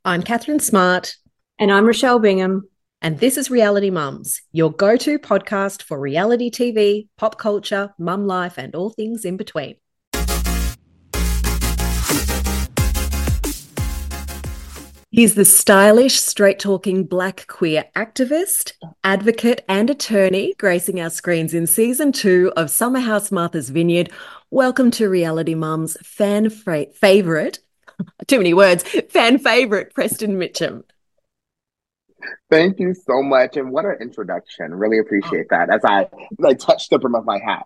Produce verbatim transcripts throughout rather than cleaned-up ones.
I'm Catherine Smart, And I'm Rochelle Bingham. and this is Reality Mums, your go to podcast for reality T V, pop culture, mum life, and all things in between. He's the stylish, straight talking black queer activist, advocate, and attorney gracing our screens in season two of Summer House Martha's Vineyard. Welcome to Reality Mums fan fra- favorite, too many words, fan favorite, Preston Mitchum. Thank you so much. And what an introduction. Really appreciate that as I like touch the brim of my hat.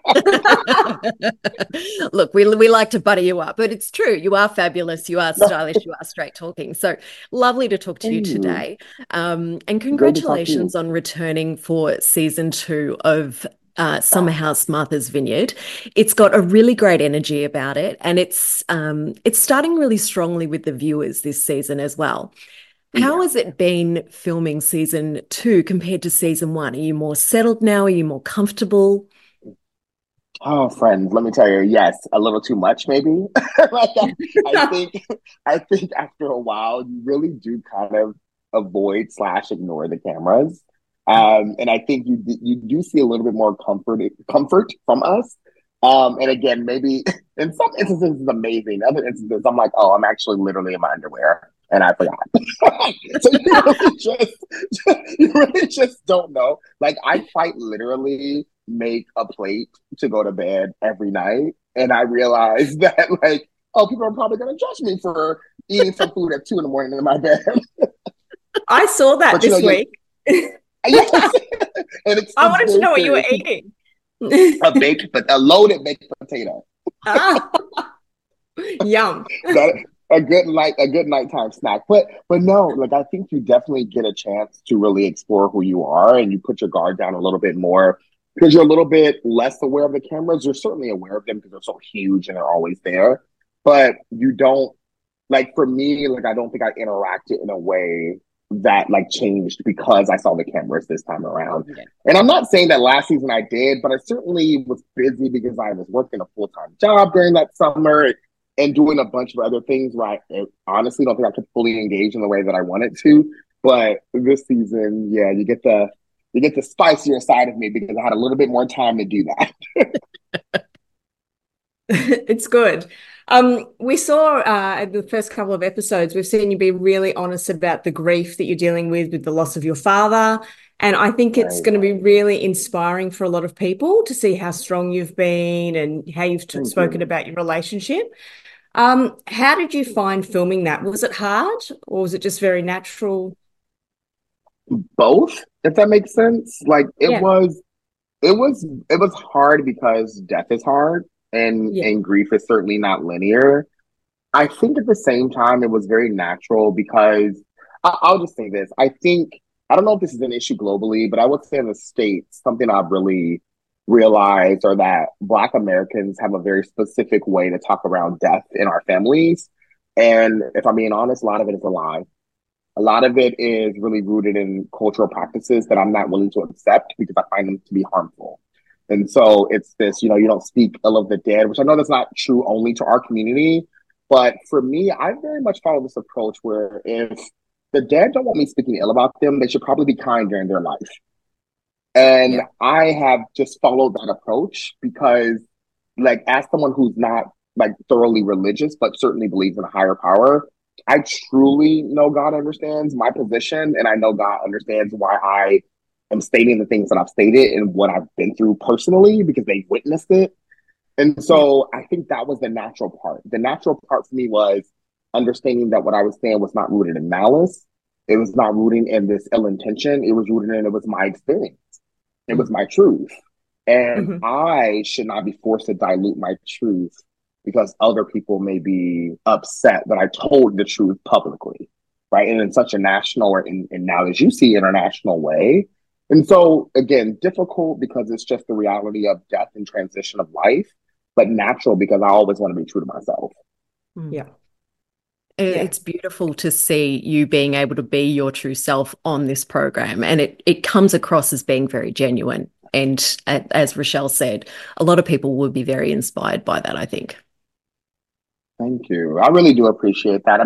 Look, we, we like to butter you up, but it's true. You are fabulous. You are stylish. You are straight talking. So lovely to talk to you Thank you. today. Um, and Great to talk to you. congratulations on returning for season two of uh, Summer House Martha's Vineyard. It's got a really great energy about it, and it's um, it's starting really strongly with the viewers this season as well. How Yeah. has it been filming season two compared to season one? Are you more settled now? Are you more comfortable? Oh, friends, let me tell you, yes, a little too much, maybe. Like I, I think I think after a while you really do kind of avoid slash ignore the cameras. Um, and I think you you do see a little bit more comfort comfort from us. Um, and again, maybe in some instances it's amazing. Other instances, I'm like, oh, I'm actually literally in my underwear and I forgot. So you really just you really just don't know. Like I quite literally make a plate to go to bed every night, and I realized that like, oh, people are probably gonna judge me for eating some food at two in the morning in my bed. I saw that But you know, this you week. yes, and it's I it's wanted to very know what you were serious. eating. A baked, but a loaded baked potato. Ah, yum. That a good night, a good nighttime snack. But but no, like I think you definitely get a chance to really explore who you are, and you put your guard down a little bit more because you're a little bit less aware of the cameras. You're certainly aware of them because they're so huge and they're always there, but you don't like for me, like I don't think I interacted in a way that like changed because I saw the cameras this time around. Yeah. And I'm not saying that last season I did, but I certainly was busy because I was working a full time job during that summer and doing a bunch of other things where I eh, honestly don't think I could fully engage in the way that I wanted to. But this season, yeah, you get the you get the spicier side of me because I had a little bit more time to do that. It's good. Um, we saw uh, in the first couple of episodes, we've seen you be really honest about the grief that you're dealing with with the loss of your father. And I think it's Right. going to be really inspiring for a lot of people to see how strong you've been and how you've t Thank spoken you. about your relationship. Um, how did you find filming that? Was it hard or was it just very natural? Both, if that makes sense. Like it Yeah, was it was it was hard because death is hard and yeah, and grief is certainly not linear. I think at the same time it was very natural because I, I'll just say this. I think I don't know if this is an issue globally, but I would say in the States, something I've really realized are that Black Americans have a very specific way to talk around death in our families. And if I'm being honest, a lot of it is a lie. A lot of it is really rooted in cultural practices that I'm not willing to accept because I find them to be harmful. And so it's this, you know, you don't speak ill of the dead, which I know that's not true only to our community. But for me, I very much follow this approach where if the dead don't want me speaking ill about them, they should probably be kind during their life. And Yeah. I have just followed that approach because, like, as someone who's not like thoroughly religious, but certainly believes in a higher power, I truly know God understands my position, and I know God understands why I am stating the things that I've stated and what I've been through personally because they witnessed it. And Yeah. so I think that was the natural part. The natural part for me was understanding that what I was saying was not rooted in malice. It was not rooted in this ill intention. It was rooted in it was my experience. It was Mm. my truth. And mhm, I should not be forced to dilute my truth because other people may be upset that I told the truth publicly, right? And in such a national or in, and now as you see, international way. And so again, difficult because it's just the reality of death and transition of life, but natural because I always want to be true to myself. Mm. yeah, yeah. It's beautiful to see you being able to be your true self on this program, and it it comes across as being very genuine. And a- as Rochelle said, a lot of people would be very inspired by that, I think. Thank you. I really do appreciate that. I mean,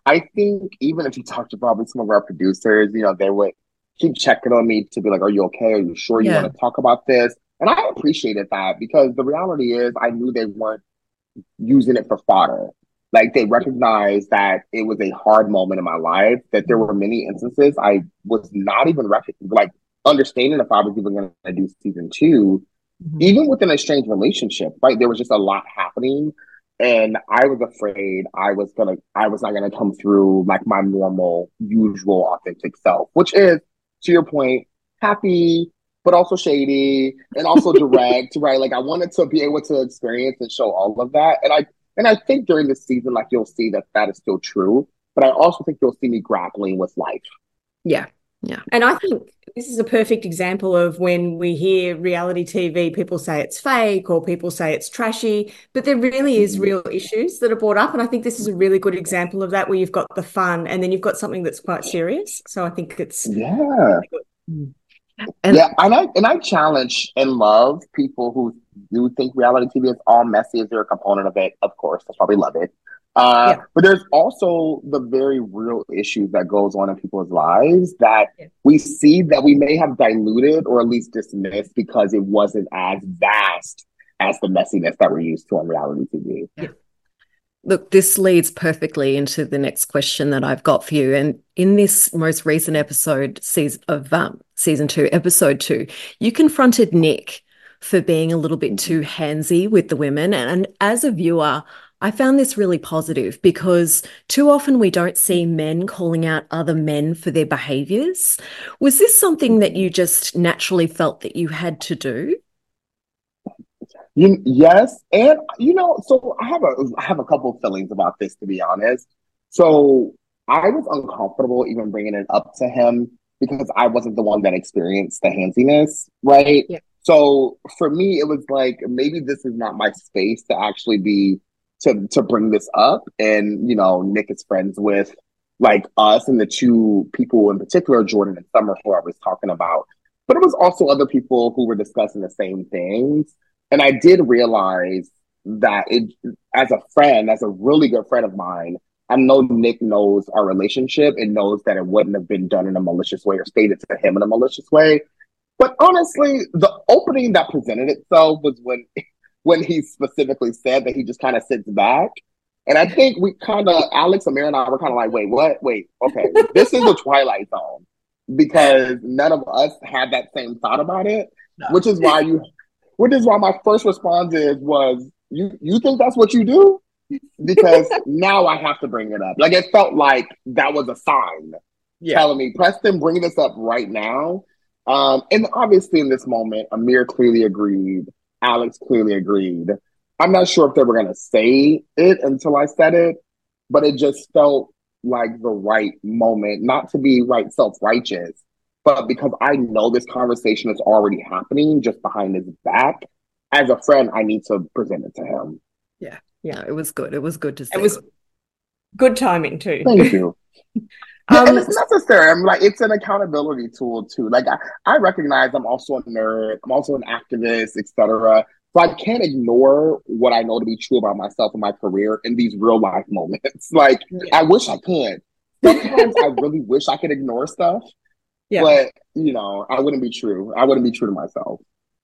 I think even if you talk to probably some of our producers, you know, they would keep checking on me to be like, are you okay? Are you sure you Yeah. want to talk about this? And I appreciated that because the reality is I knew they weren't using it for fodder. Like they recognized that it was a hard moment in my life, that there were many instances I was not even rec- like understanding if I was even going to do season two, Mhm. even within a strange relationship, right? There was just a lot happening. And I was afraid I was gonna, I was not gonna come through like my normal, usual, authentic self, which is, to your point, happy, but also shady and also direct, right? Like I wanted to be able to experience and show all of that. And I, and I think during this season, like you'll see that that is still true. But I also think you'll see me grappling with life. Yeah. Yeah. And I think this is a perfect example of when we hear reality T V, people say it's fake or people say it's trashy, but there really is Mhm. real issues that are brought up. And I think this is a really good example of that, where you've got the fun and then you've got something that's quite serious. So I think it's Yeah. really good. And Yeah, and I and I challenge and love people who do think reality T V is all messy. Is there a component of it? Of course, that's why we love it. Uh, Yeah. but there's also the very real issues that goes on in people's lives that Yeah. we see that we may have diluted or at least dismissed because it wasn't as vast as the messiness that we're used to on reality T V. Yeah. look, this leads perfectly into the next question that I've got for you. And in this most recent episode season of um, season two, episode two, you confronted Nick for being a little bit too handsy with the women. And, and as a viewer, I found this really positive because too often we don't see men calling out other men for their behaviors. Was this something that you just naturally felt that you had to do? You, yes, and you know, so I have a I have a couple of feelings about this, to be honest. So I was uncomfortable even bringing it up to him because I wasn't the one that experienced the handsiness, right? Yeah. So for me, it was like maybe this is not my space to actually be to to bring this up. And you know, Nick is friends with like us and the two people in particular, Jordan and Summer, who I was talking about. But it was also other people who were discussing the same things. And I did realize that it, as a friend, as a really good friend of mine, I know Nick knows our relationship and knows that it wouldn't have been done in a malicious way or stated to him in a malicious way. But honestly, the opening that presented itself was when when he specifically said that he just kind of sits back. And I think we kind of, Alex, Amir, and I were kind of like, wait, what? Wait, okay, this is the Twilight Zone because none of us had that same thought about it, No. which is why you which is why my first response is was you you think that's what you do? Because now I have to bring it up. Like it felt like that was a sign Yeah. telling me, Preston, bring this up right now. Um, and obviously in this moment, Amir clearly agreed. Alex clearly agreed. I'm not sure if they were gonna say it until I said it, but it just felt like the right moment, not to be right self-righteous, but because I know this conversation is already happening just behind his back, as a friend, I need to present it to him. Yeah. Yeah. No, it was good. It was good to see. It was good timing too. Thank you. Yeah, Um, and it's necessary. I'm like, it's an accountability tool too. Like, I, I recognize I'm also a nerd. I'm also an activist, et cetera. So I can't ignore what I know to be true about myself and my career in these real life moments. Like, Yeah. I wish I could. Sometimes I really wish I could ignore stuff, Yeah. but you know, I wouldn't be true. I wouldn't be true to myself.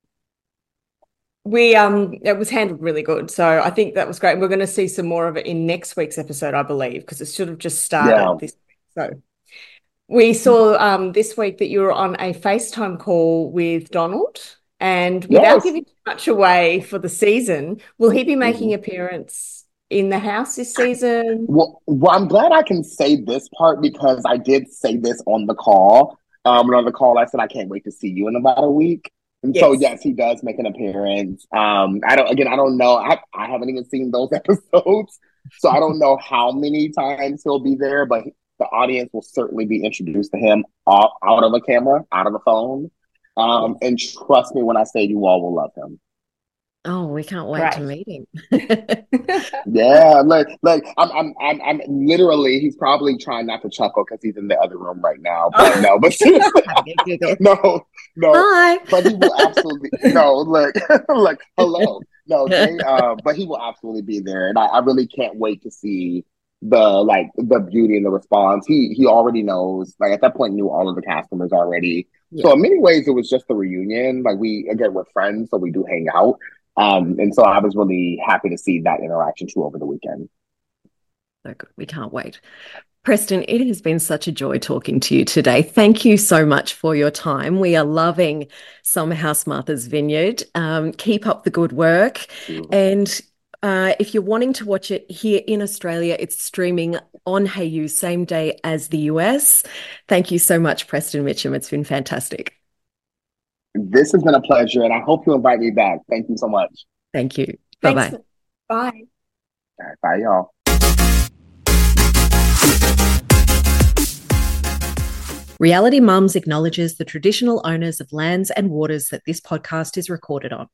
We um it was handled really good. So I think that was great. We're going to see some more of it in next week's episode, I believe, because it should have just started Yeah. this week. So we saw um this week that you were on a FaceTime call with Donald. And without Yes. giving too much away for the season, will he be making Mhm. an appearance in the house this season? Well, well, I'm glad I can say this part because I did say this on the call. Um, and on the call, I said I can't wait to see you in about a week. And so, Yes. yes, he does make an appearance. Um, I don't. Again, I don't know. I I haven't even seen those episodes, so I don't know how many times he'll be there. But the audience will certainly be introduced to him out, out of a camera, out of a phone. Um, and trust me when I say you all will love him. Oh, we can't wait to Great. meet him. Yeah, like like I'm I'm I'm I'm literally he's probably trying not to chuckle because he's in the other room right now. But no, but seriously, Having a giggle. no, no. Hi. But he will absolutely no, look, like hello. No, they uh, but he will absolutely be there. And I, I really can't wait to see the like the beauty and the response. He he already knows. Like at that point, knew all of the cast members already. Yeah. So in many ways, it was just the reunion. Like we again we're friends, so we do hang out. Um, and so I was really happy to see that interaction too over the weekend. So good. We can't wait. Preston, it has been such a joy talking to you today. Thank you so much for your time. We are loving Summer House Martha's Vineyard. Um, keep up the good work. And uh, if you're wanting to watch it here in Australia, it's streaming on Hayu same day as the U S. Thank you so much, Preston Mitchum. It's been fantastic. This has been a pleasure, and I hope you invite me back. Thank you so much. Thank you. Bye-bye. Bye. All right, bye, y'all. Reality Mums acknowledges the traditional owners of lands and waters that this podcast is recorded on.